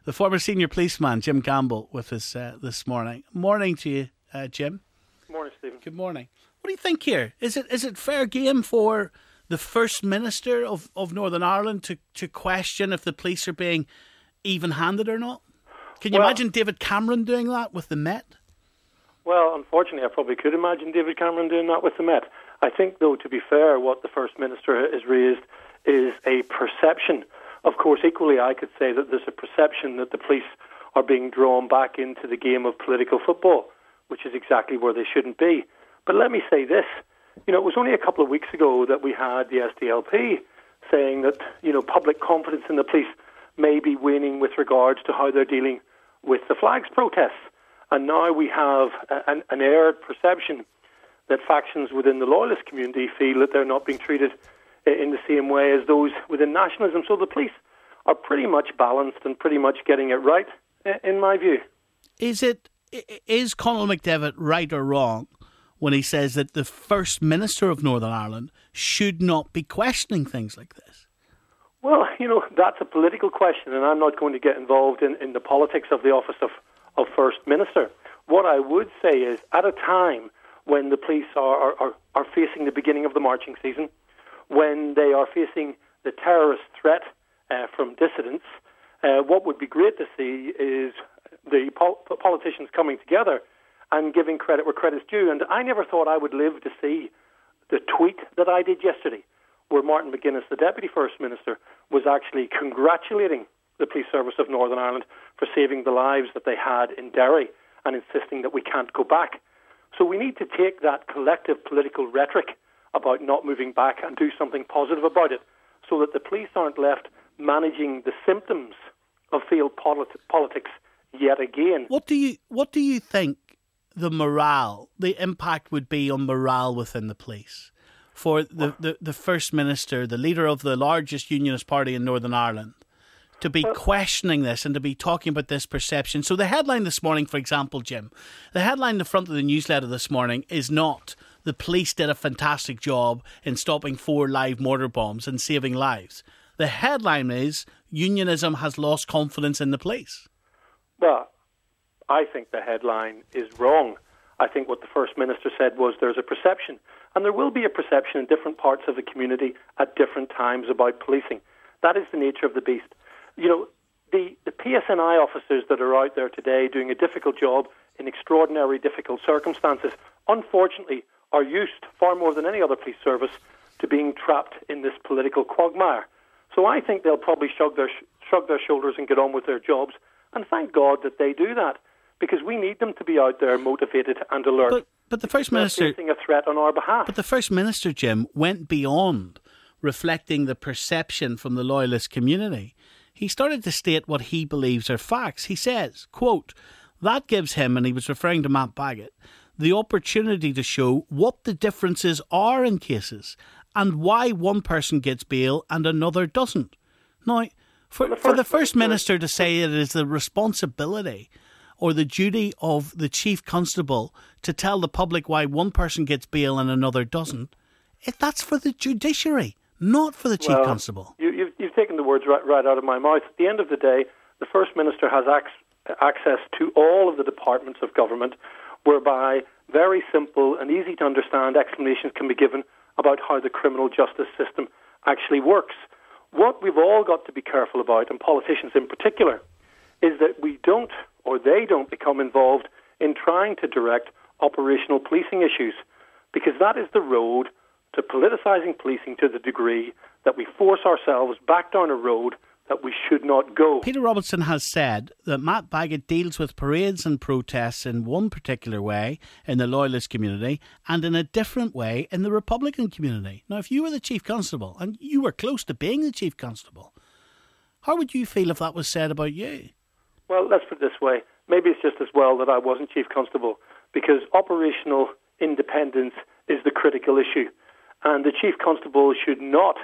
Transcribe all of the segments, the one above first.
the former senior policeman, Jim Campbell, with us this morning. Morning to you, Jim. Good morning, Stephen. Good morning. What do you think here? Is it fair game for the First Minister of Northern Ireland to question if the police are being even-handed or not? Can you imagine David Cameron doing that with the Met? Well, unfortunately, I probably could imagine David Cameron doing that with the Met. I think, though, to be fair, what the First Minister has raised is a perception. Of course, equally, I could say that there's a perception that the police are being drawn back into the game of political football, which is exactly where they shouldn't be. But let me say this. It was only a couple of weeks ago that we had the SDLP saying that, public confidence in the police may be waning with regards to how they're dealing with the flags protests. And now we have an aired perception that factions within the loyalist community feel that they're not being treated in the same way as those within nationalism. So the police are pretty much balanced and pretty much getting it right, in my view. Is Conall McDevitt right or wrong when he says that the First Minister of Northern Ireland should not be questioning things like this? Well, that's a political question, and I'm not going to get involved in the politics of the office of First Minister. What I would say is, at a time when the police are facing the beginning of the marching season, when they are facing the terrorist threat from dissidents, what would be great to see is the politicians coming together and giving credit where credit's due. And I never thought I would live to see the tweet that I did yesterday, where Martin McGuinness, the Deputy First Minister, was actually congratulating the Police Service of Northern Ireland for saving the lives that they had in Derry and insisting that we can't go back. So we need to take that collective political rhetoric about not moving back and do something positive about it, so that the police aren't left managing the symptoms of failed politics yet again. What do you think the morale, the impact would be on morale within the police for the First Minister, the leader of the largest unionist party in Northern Ireland, to be questioning this and to be talking about this perception? So the headline this morning, for example, Jim, the headline in the front of the newsletter this morning is not "The police did a fantastic job in stopping 4 live mortar bombs and saving lives." The headline is "Unionism has lost confidence in the police." Well, I think the headline is wrong. I think what the First Minister said was there's a perception, and there will be a perception in different parts of the community at different times about policing. That is the nature of the beast. The PSNI officers that are out there today doing a difficult job in extraordinary difficult circumstances, unfortunately, are used far more than any other police service to being trapped in this political quagmire. So I think they'll probably shrug their shoulders and get on with their jobs, and thank God that they do that, because we need them to be out there motivated and alert. But the First Minister facing a threat on our behalf. But the First Minister, Jim, went beyond reflecting the perception from the loyalist community. He started to state what he believes are facts. He says, quote, "That gives him," and he was referring to Matt Baggett, "the opportunity to show what the differences are in cases and why one person gets bail and another doesn't." Now, for the First Minister to say it is the responsibility or the duty of the Chief Constable to tell the public why one person gets bail and another doesn't, that's for the judiciary, not for the Chief Constable. You've taken the words right out of my mouth. At the end of the day, the First Minister has access to all of the departments of government, whereby very simple and easy to understand explanations can be given about how the criminal justice system actually works. What we've all got to be careful about, and politicians in particular, is that we don't, or they don't, become involved in trying to direct operational policing issues, because that is the road to politicising policing to the degree that we force ourselves back down a road that we should not go. Peter Robertson has said that Matt Baggett deals with parades and protests in one particular way in the Loyalist community and in a different way in the Republican community. Now, if you were the Chief Constable, and you were close to being the Chief Constable, how would you feel if that was said about you? Well, let's put it this way. Maybe it's just as well that I wasn't Chief Constable, because operational independence is the critical issue. And the Chief Constable should not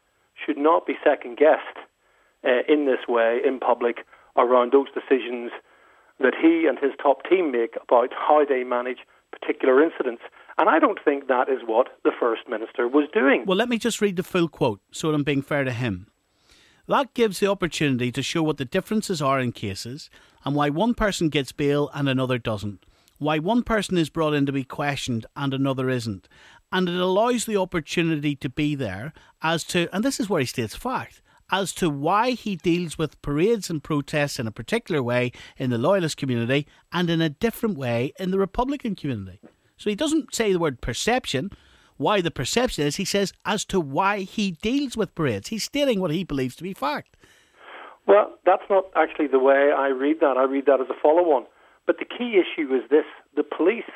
be second-guessed in this way, in public, around those decisions that he and his top team make about how they manage particular incidents. And I don't think that is what the First Minister was doing. Well, let me just read the full quote, so that I'm being fair to him. That gives the opportunity to show what the differences are in cases and why one person gets bail and another doesn't. Why one person is brought in to be questioned and another isn't. And it allows the opportunity to be there as to, and this is where he states fact, as to why he deals with parades and protests in a particular way in the Loyalist community and in a different way in the Republican community. So he doesn't say the word perception, why the perception is. He says as to why he deals with parades. He's stating what he believes to be fact. Well, that's not actually the way I read that. I read that as a follow-on. But the key issue is this. The police,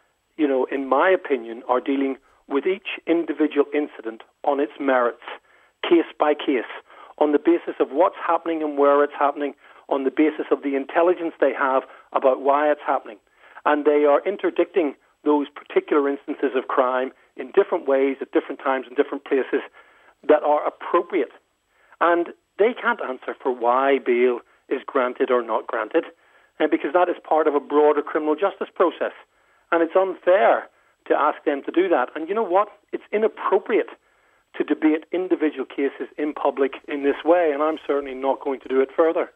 in my opinion, are dealing with each individual incident on its merits, case by case, on the basis of what's happening and where it's happening, on the basis of the intelligence they have about why it's happening. And they are interdicting those particular instances of crime in different ways at different times in different places that are appropriate. And they can't answer for why bail is granted or not granted, because that is part of a broader criminal justice process. And it's unfair to ask them to do that. And you know what? It's inappropriate to debate individual cases in public in this way, and I'm certainly not going to do it further.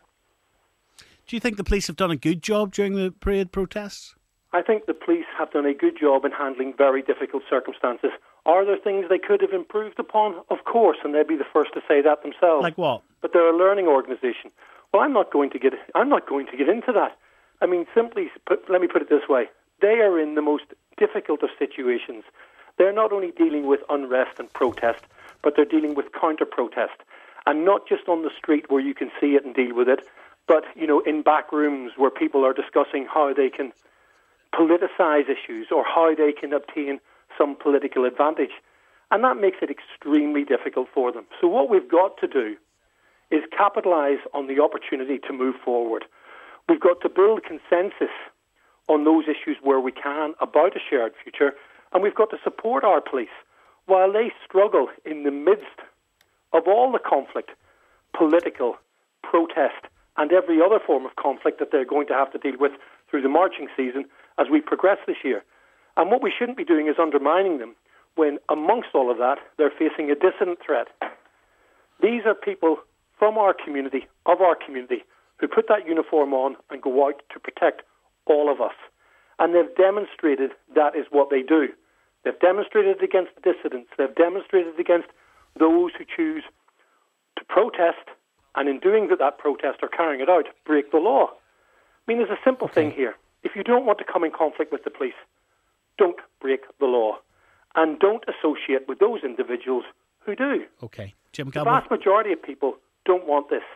Do you think the police have done a good job during the parade protests? I think the police have done a good job in handling very difficult circumstances. Are there things they could have improved upon? Of course, and they'd be the first to say that themselves. Like what? But they're a learning organisation. Well, I'm not going to get into that. I mean, let me put it this way. They are in the most difficult of situations. They're not only dealing with unrest and protest, but they're dealing with counter-protest. And not just on the street where you can see it and deal with it, but, in back rooms where people are discussing how they can politicize issues or how they can obtain some political advantage. And that makes it extremely difficult for them. So what we've got to do is capitalize on the opportunity to move forward. We've got to build consensus on those issues where we can about a shared future, and we've got to support our police while they struggle in the midst of all the conflict, political, protest, and every other form of conflict that they're going to have to deal with through the marching season as we progress this year. And what we shouldn't be doing is undermining them when, amongst all of that, they're facing a dissident threat. These are people from our community, of our community, who put that uniform on and go out to protect all of us. And they've demonstrated that is what they do. They've demonstrated against the dissidents. They've demonstrated against those who choose to protest, and in doing that protest or carrying it out, break the law. I mean, there's a simple thing here. If you don't want to come in conflict with the police, don't break the law. And don't associate with those individuals who do. Okay. Jim The Campbell. vast majority of people don't want this.